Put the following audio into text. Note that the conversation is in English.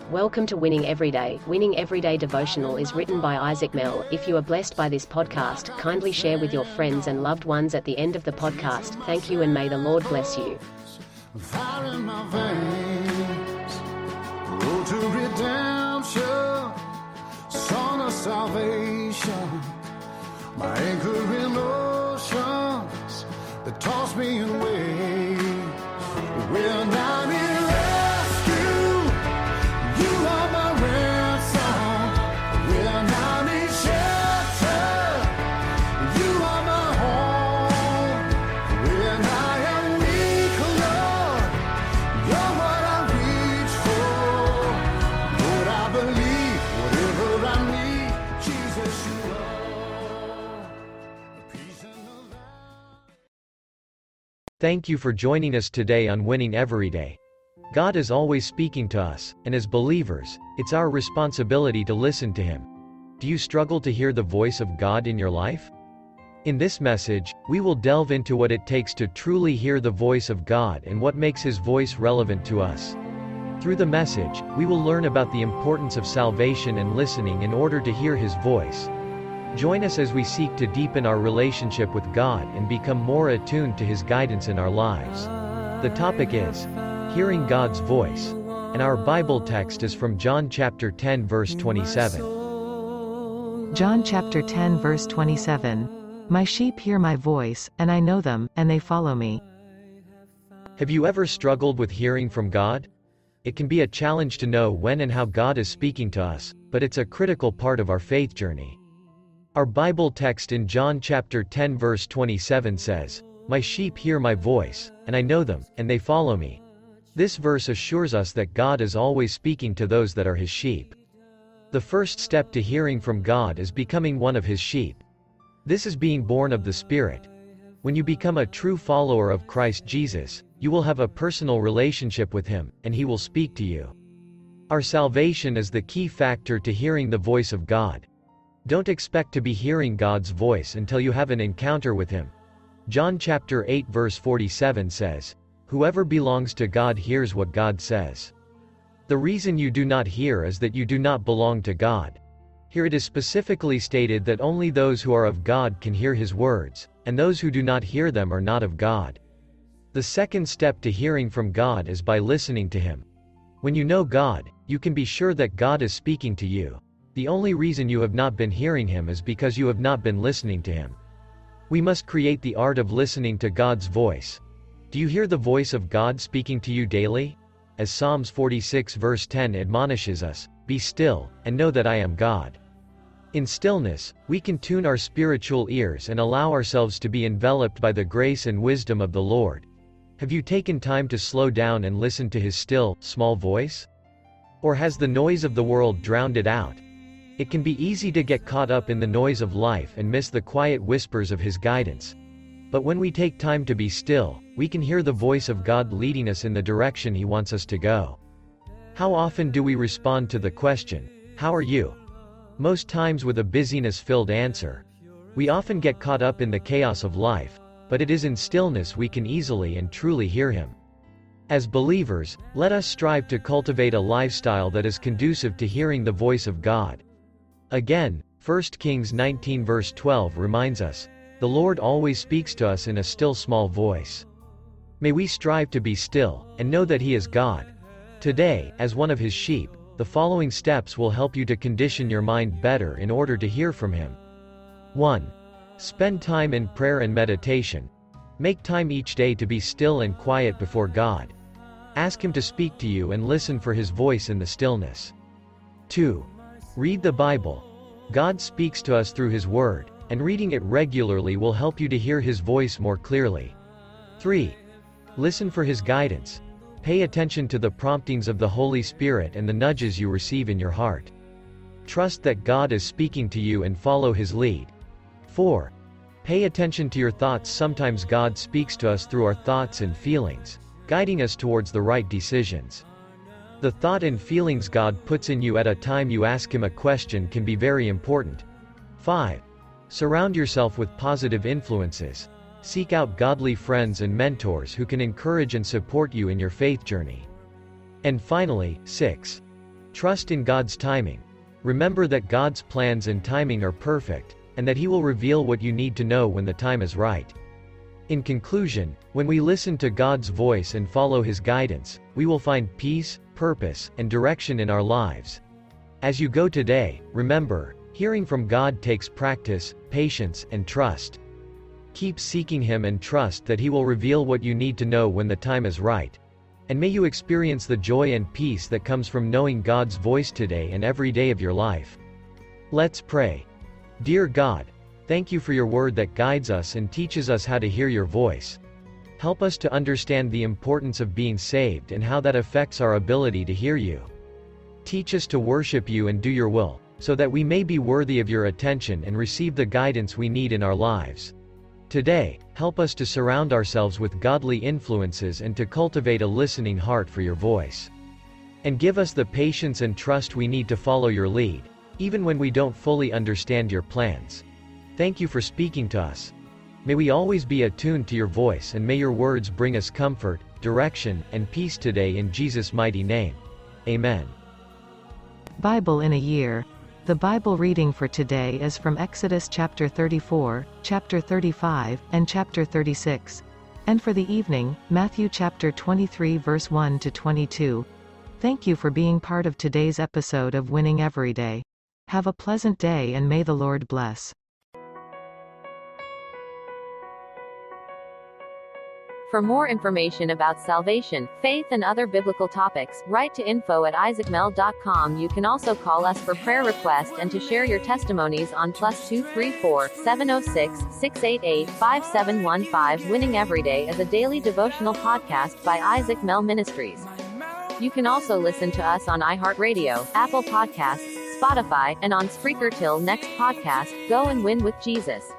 Welcome to Winning Everyday. Winning Everyday devotional is written by Isaac Mell. If you are blessed by this podcast, kindly share with your friends and loved ones at the end of the podcast. Thank you and may the Lord bless you. Fire in my veins, road to redemption, song of salvation, my anchor in oceans that toss me in waves. When I'm in rescue, you are my ransom. When I'm in shelter, you are my home. When I am weak, Lord, you're what I reach for. Lord, I believe whatever I need, Jesus, you are. Peace in the light. Thank you for joining us today on Winning Everyday. God is always speaking to us, and as believers, it's our responsibility to listen to Him. Do you struggle to hear the voice of God in your life? In this message, we will delve into what it takes to truly hear the voice of God and what makes His voice relevant to us. Through the message, we will learn about the importance of salvation and listening in order to hear His voice. Join us as we seek to deepen our relationship with God and become more attuned to His guidance in our lives. The topic is hearing God's voice, and our Bible text is from John chapter 10 verse 27. John chapter 10 verse 27. My sheep hear my voice, and I know them, and they follow me. Have you ever struggled with hearing from God? It can be a challenge to know when and how God is speaking to us, but it's a critical part of our faith journey. Our Bible text in John chapter 10 verse 27 says, My sheep hear my voice, and I know them, and they follow me. This verse assures us that God is always speaking to those that are His sheep. The first step to hearing from God is becoming one of His sheep. This is being born of the Spirit. When you become a true follower of Christ Jesus, you will have a personal relationship with Him, and He will speak to you. Our salvation is the key factor to hearing the voice of God. Don't expect to be hearing God's voice until you have an encounter with Him. John chapter 8 verse 47 says, Whoever belongs to God hears what God says. The reason you do not hear is that you do not belong to God. Here it is specifically stated that only those who are of God can hear His words, and those who do not hear them are not of God. The second step to hearing from God is by listening to Him. When you know God, you can be sure that God is speaking to you. The only reason you have not been hearing Him is because you have not been listening to Him. We must create the art of listening to God's voice. Do you hear the voice of God speaking to you daily? As Psalms 46 verse 10 admonishes us, Be still, and know that I am God. In stillness, we can tune our spiritual ears and allow ourselves to be enveloped by the grace and wisdom of the Lord. Have you taken time to slow down and listen to His still, small voice? Or has the noise of the world drowned it out? It can be easy to get caught up in the noise of life and miss the quiet whispers of His guidance. But when we take time to be still, we can hear the voice of God leading us in the direction He wants us to go. How often do we respond to the question, How are you? Most times with a busyness-filled answer. We often get caught up in the chaos of life, but it is in stillness we can easily and truly hear Him. As believers, let us strive to cultivate a lifestyle that is conducive to hearing the voice of God. Again, 1 Kings 19 verse 12 reminds us, The Lord always speaks to us in a still small voice. May we strive to be still, and know that He is God. Today, as one of His sheep, the following steps will help you to condition your mind better in order to hear from Him. 1. Spend time in prayer and meditation. Make time each day to be still and quiet before God. Ask Him to speak to you and listen for His voice in the stillness. 2. Read the Bible. God speaks to us through His Word, and reading it regularly will help you to hear His voice more clearly. 3. Listen for His guidance. Pay attention to the promptings of the Holy Spirit and the nudges you receive in your heart. Trust that God is speaking to you and follow His lead. 4. Pay attention to your thoughts. Sometimes God speaks to us through our thoughts and feelings, guiding us towards the right decisions. The thought and feelings God puts in you at a time you ask Him a question can be very important. 5. Surround yourself with positive influences. Seek out godly friends and mentors who can encourage and support you in your faith journey. And finally, 6. Trust in God's timing. Remember that God's plans and timing are perfect, and that He will reveal what you need to know when the time is right. In conclusion, when we listen to God's voice and follow His guidance, we will find peace, purpose, and direction in our lives. As you go today, remember, hearing from God takes practice, patience, and trust. Keep seeking Him and trust that He will reveal what you need to know when the time is right. And may you experience the joy and peace that comes from knowing God's voice today and every day of your life. Let's pray. Dear God, thank you for your word that guides us and teaches us how to hear your voice. Help us to understand the importance of being saved and how that affects our ability to hear you. Teach us to worship you and do your will, so that we may be worthy of your attention and receive the guidance we need in our lives. Today, help us to surround ourselves with godly influences and to cultivate a listening heart for your voice. And give us the patience and trust we need to follow your lead, even when we don't fully understand your plans. Thank you for speaking to us. May we always be attuned to your voice, and may your words bring us comfort, direction, and peace today in Jesus' mighty name. Amen. Bible in a year. The Bible reading for today is from Exodus chapter 34, chapter 35, and chapter 36. And for the evening, Matthew chapter 23 verse 1 to 22. Thank you for being part of today's episode of Winning Every Day. Have a pleasant day and may the Lord bless. For more information about salvation, faith, and other biblical topics, write to info@isaacmel.com. You can also call us for prayer requests and to share your testimonies on +234 706 688 5715. Winning Every Day is a daily devotional podcast by Isaac Mel Ministries. You can also listen to us on iHeartRadio, Apple Podcasts, Spotify, and on Spreaker. Till next podcast, go and win with Jesus.